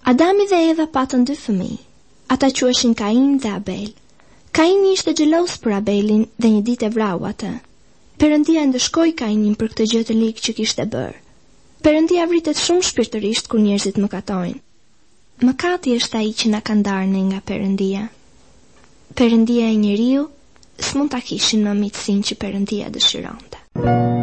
Adami dhe Eva patën 2 fëmijë. Ata quheshin Kain dhe Abel. Kaini ishte xhelos për Abelin dhe një ditë e vrau atë. Perëndia e ndëshkoi Kainin për këtë gjë të ligë që kishte bërë. Perëndia vritet shumë shpirtërisht kur njerëzit mëkatojnë. Mëkati është ai që na ka ndarë ne nga Perëndia. Perëndia e njeriu s'mund ta kishin më mitësinë që Perëndia dëshironte.